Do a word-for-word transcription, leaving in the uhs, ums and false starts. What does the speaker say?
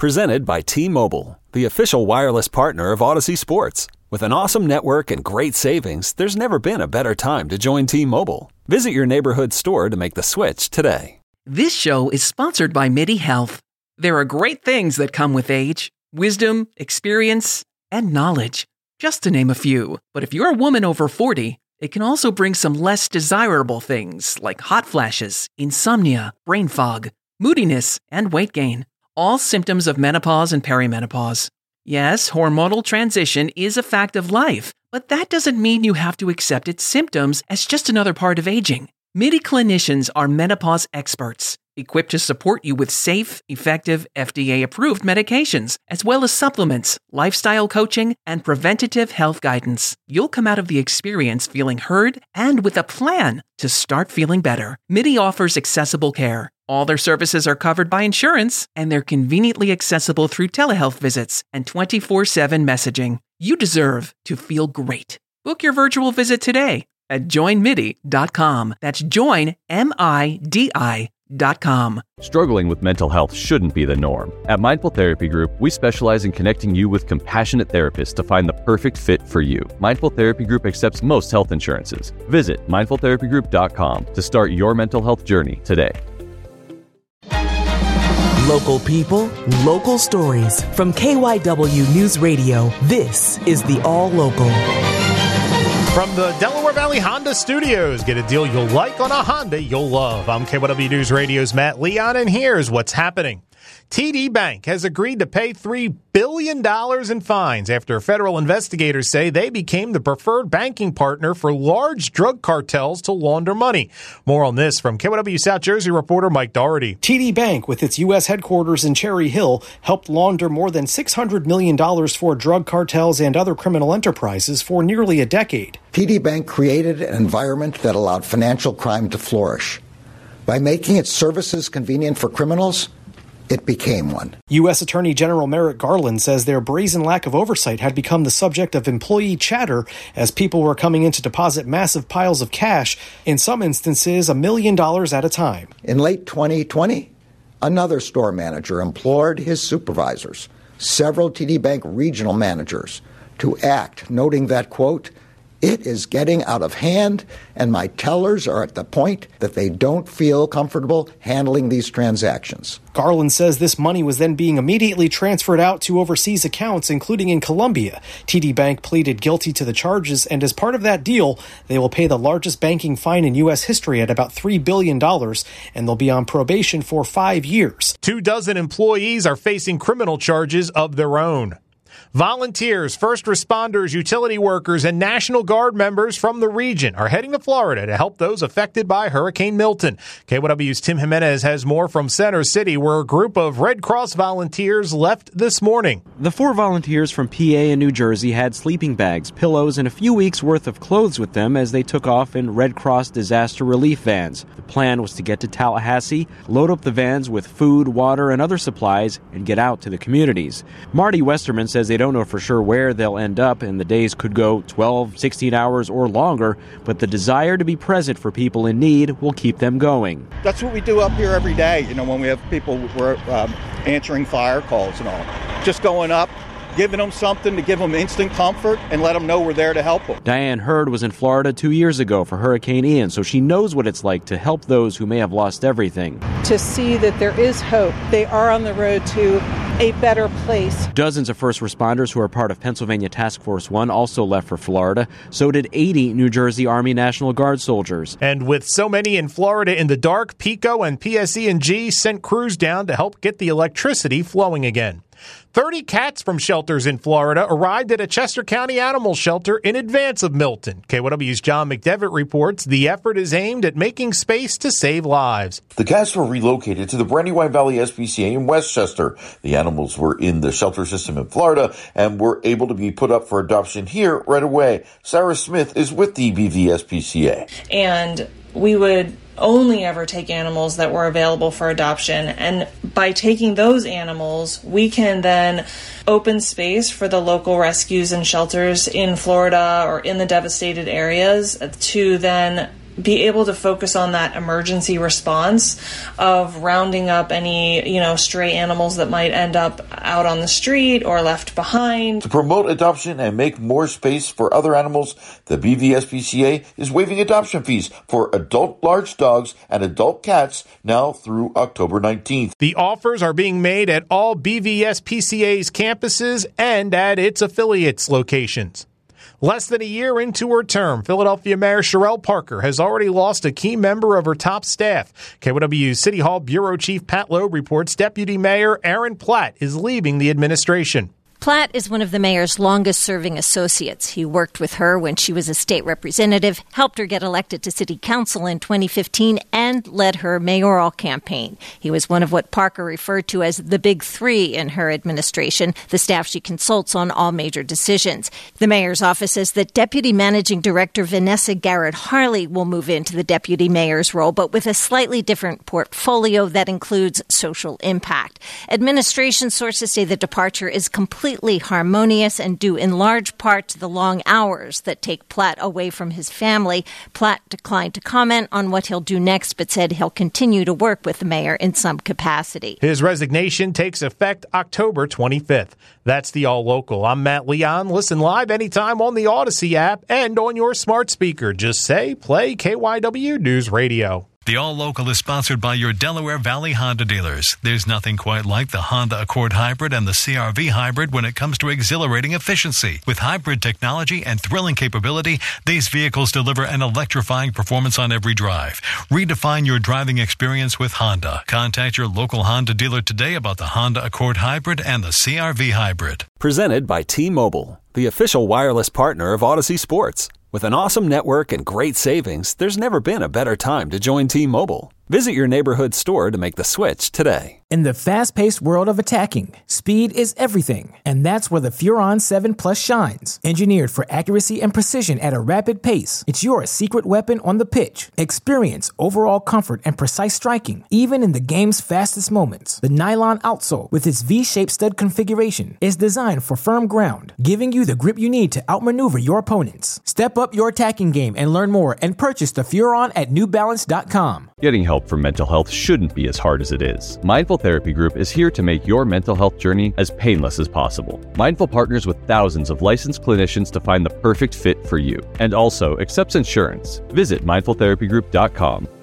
Presented by T-Mobile, the official wireless partner of Odyssey Sports. With an awesome network and great savings, there's never been a better time to join T-Mobile. Visit your neighborhood store to make the switch today. This show is sponsored by MIDI Health. There are great things that come with age. Wisdom, experience, and knowledge. Just to name a few. But if you're a woman over forty, it can also bring some less desirable things like hot flashes, insomnia, brain fog, moodiness, and weight gain. All symptoms of menopause and perimenopause. Yes, hormonal transition is a fact of life, but that doesn't mean you have to accept its symptoms as just another part of aging. MIDI clinicians are menopause experts, equipped to support you with safe, effective, F D A-approved medications, as well as supplements, lifestyle coaching, and preventative health guidance. You'll come out of the experience feeling heard and with a plan to start feeling better. MIDI offers accessible care. All their services are covered by insurance, and they're conveniently accessible through telehealth visits and twenty-four seven messaging. You deserve to feel great. Book your virtual visit today at join midi dot com. That's join, M I D I dot com. Struggling with mental health shouldn't be the norm. At Mindful Therapy Group, we specialize in connecting you with compassionate therapists to find the perfect fit for you. Mindful Therapy Group accepts most health insurances. Visit mindful therapy group dot com to start your mental health journey today. Local people, local stories. From K Y W News Radio, this is the All Local. From the Delaware Valley Honda Studios, get a deal you'll like on a Honda you'll love. I'm K Y W News Radio's Matt Leon, and here's what's happening. T D Bank has agreed to pay three billion dollars in fines after federal investigators say they became the preferred banking partner for large drug cartels to launder money. More on this from K Y W South Jersey reporter Mike Doherty. T D Bank, with its U S headquarters in Cherry Hill, helped launder more than six hundred million dollars for drug cartels and other criminal enterprises for nearly a decade. T D Bank created an environment that allowed financial crime to flourish. By making its services convenient for criminals, it became one. U S Attorney General Merrick Garland says their brazen lack of oversight had become the subject of employee chatter as people were coming in to deposit massive piles of cash, in some instances a million dollars at a time. In late twenty twenty, another store manager implored his supervisors, several T D Bank regional managers, to act, noting that, quote, "It is getting out of hand, and my tellers are at the point that they don't feel comfortable handling these transactions." Garland says this money was then being immediately transferred out to overseas accounts, including in Colombia. T D Bank pleaded guilty to the charges, and as part of that deal, they will pay the largest banking fine in U S history at about three billion dollars, and they'll be on probation for five years. Two dozen employees are facing criminal charges of their own. Volunteers, first responders, utility workers, and National Guard members from the region are heading to Florida to help those affected by Hurricane Milton. K Y W's Tim Jimenez has more from Center City, where a group of Red Cross volunteers left this morning. The four volunteers from P A and New Jersey had sleeping bags, pillows, and a few weeks' worth of clothes with them as they took off in Red Cross disaster relief vans. The plan was to get to Tallahassee, load up the vans with food, water, and other supplies, and get out to the communities. Marty Westerman says they don't know for sure where they'll end up, and the days could go twelve, sixteen hours or longer, but the desire to be present for people in need will keep them going. That's what we do up here every day, you know, when we have people we're, um, answering fire calls and all. Just going up, giving them something to give them instant comfort and let them know we're there to help them. Diane Hurd was in Florida two years ago for Hurricane Ian, so she knows what it's like to help those who may have lost everything. To see that there is hope. They are on the road to a better place. Dozens of first responders who are part of Pennsylvania Task Force One also left for Florida. So did eighty New Jersey Army National Guard soldiers. And with so many in Florida in the dark, PECO and P S E and G sent crews down to help get the electricity flowing again. thirty cats from shelters in Florida arrived at a Chester County animal shelter in advance of Milton. K Y W's John McDevitt reports the effort is aimed at making space to save lives. The cats were relocated to the Brandywine Valley S P C A in Westchester. The animals were in the shelter system in Florida and were able to be put up for adoption here right away. Sarah Smith is with the B V S P C A. And we would only ever take animals that were available for adoption. And by taking those animals, we can then open space for the local rescues and shelters in Florida or in the devastated areas to then be able to focus on that emergency response of rounding up any, you know, stray animals that might end up out on the street or left behind. To promote adoption and make more space for other animals, the B V S P C A is waiving adoption fees for adult large dogs and adult cats now through October nineteenth. The offers are being made at all B V S P C A's campuses and at its affiliates locations. Less than a year into her term, Philadelphia Mayor Sherelle Parker has already lost a key member of her top staff. K Y W City Hall Bureau Chief Pat Loeb reports Deputy Mayor Aaron Platt is leaving the administration. Platt is one of the mayor's longest-serving associates. He worked with her when she was a state representative, helped her get elected to city council in twenty fifteen, and led her mayoral campaign. He was one of what Parker referred to as the big three in her administration, the staff she consults on all major decisions. The mayor's office says that Deputy Managing Director Vanessa Garrett Harley will move into the deputy mayor's role, but with a slightly different portfolio that includes social impact. Administration sources say the departure is completely Completely harmonious and due in large part to the long hours that take Platt away from his family. Platt declined to comment on what he'll do next, but said he'll continue to work with the mayor in some capacity. His resignation takes effect October twenty-fifth. That's the All Local. I'm Matt Leon. Listen live anytime on the Odyssey app and on your smart speaker. Just say, play K Y W News Radio. The All Local is sponsored by your Delaware Valley Honda dealers. There's nothing quite like the Honda Accord Hybrid and the C R V Hybrid when it comes to exhilarating efficiency. With hybrid technology and thrilling capability, these vehicles deliver an electrifying performance on every drive. Redefine your driving experience with Honda. Contact your local Honda dealer today about the Honda Accord Hybrid and the C R V Hybrid. Presented by T-Mobile, the official wireless partner of Odyssey Sports. With an awesome network and great savings, there's never been a better time to join T-Mobile. Visit your neighborhood store to make the switch today. In the fast-paced world of attacking, speed is everything, and that's where the Furon seven Plus shines. Engineered for accuracy and precision at a rapid pace, it's your secret weapon on the pitch. Experience overall comfort and precise striking, even in the game's fastest moments. The nylon outsole, with its V-shaped stud configuration, is designed for firm ground, giving you the grip you need to outmaneuver your opponents. Step up your attacking game and learn more and purchase the Furon at New Balance dot com. Getting help for mental health shouldn't be as hard as it is. Mindful Therapy Group is here to make your mental health journey as painless as possible. Mindful partners with thousands of licensed clinicians to find the perfect fit for you, and also accepts insurance. Visit mindful therapy group dot com.